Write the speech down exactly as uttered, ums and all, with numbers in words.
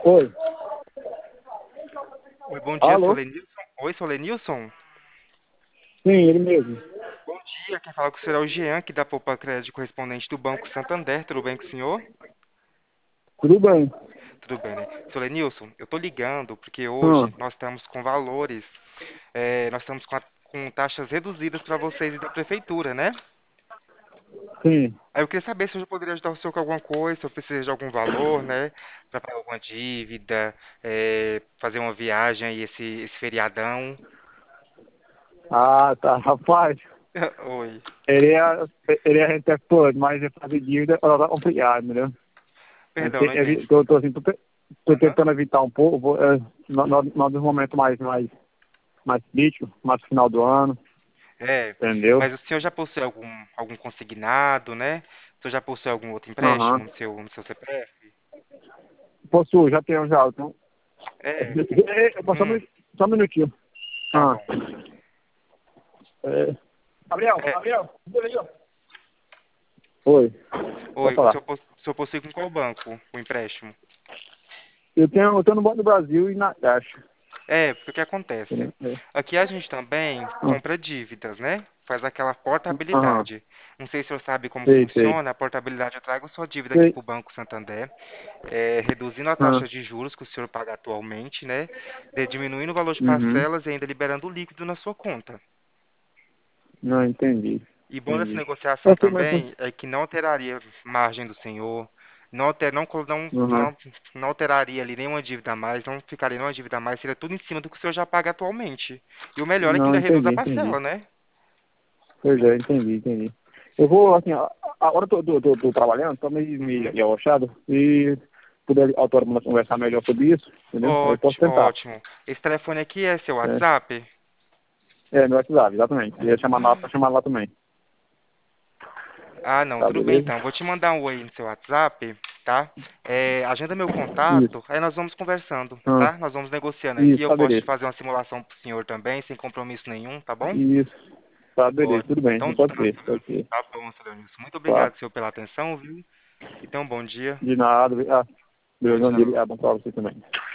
Oi. Oi, bom dia, Alô? Solenilson. Oi, Solenilson. Sim, ele mesmo. Bom dia, quem fala com o senhor é o Jean, que da Poupa Crédito correspondente do Banco Santander. Tudo bem com o senhor? Tudo bem? Tudo bem, né? Solenilson, eu tô ligando porque Hum, hoje nós estamos com valores, eh, nós estamos com, a- com taxas reduzidas para vocês e da prefeitura, né? sim. Aí eu queria saber se eu já poderia ajudar o senhor com alguma coisa, se eu preciso de algum valor, né? Para pagar alguma dívida, eh, fazer uma viagem aí esse, esse feriadão. Ah, tá. Rapaz, Oi. ele é, ele é gente é pode, mas é fazer dívida, ela tá complicado, entendeu? Eu Perdão, te- não eu entendi. tô, tô, assim, tô, te- tô Aham. tentando evitar um pouco, vou, é, no, no, no, nos momentos mais, mais, mais críticos, mais no final do ano, É, entendeu? mas o senhor já possui algum, algum consignado, né? O senhor já possui algum outro Aham. empréstimo no seu, no seu C P F? Possuo, já tenho já. Então, É, é, é, só, um hum, minu- só um minutinho. tá Ah, bom. é, Gabriel, É, Gabriel, vem aí, ó. Oi, pode oi, o falar. senhor, pos- o senhor possui com qual banco o empréstimo? Eu tenho, eu tenho no Banco do Brasil e na Caixa. É, porque o que acontece? Entendeu? É. Aqui a gente também Ah, compra dívidas, né? Faz aquela aham, portabilidade. Não sei se o senhor sabe como sei, sei. funciona. A portabilidade, eu trago sua dívida aqui Sei. para o Banco Santander, é, reduzindo a Ah, taxa de juros que o senhor paga atualmente, né? De- diminuindo o valor de uhum. parcelas e ainda liberando o líquido na sua conta. Não, entendi. E bom nessa Entendi. negociação Eu sei, mas... também é que não alteraria margem do senhor, não, alter, não, colo- não, Uhum. não, não alteraria ali nenhuma dívida a mais, não ficaria nenhuma dívida a mais, seria tudo em cima do que o senhor já paga atualmente. E o melhor é que Não, ainda reduz entendi, a entendi. parcela, né? Pois é, entendi, entendi. Eu vou, assim, a, a hora que eu tô, tô, tô trabalhando, tô meio, Uhum. meio arrochado, e puder autora conversar melhor sobre isso, entendeu? Aí eu posso Ótimo, tentar. ótimo. Esse telefone aqui é seu É, WhatsApp? é meu WhatsApp, exatamente. Eu ia chamar lá pra chamar lá também. Ah, não, Tá, tudo bem beleza? então. Vou te mandar um oi no seu WhatsApp, tá? É, agenda meu Isso. contato, aí nós vamos conversando, Ah, tá? Nós vamos negociando aqui. isso, Eu tá, posso te beleza. fazer uma simulação pro senhor também, sem compromisso nenhum, tá bom? Isso. Tá, beleza, Ótimo. tudo bem. Então Pode tá, ser, seu pode Leonis. ser. Tá bom, seu Leonis. Muito Tá. obrigado, senhor, pela atenção, viu? E tenha um bom dia. De nada. Ah, Tchau, Deus, bom dia. tchau. Ah, bom pra você também.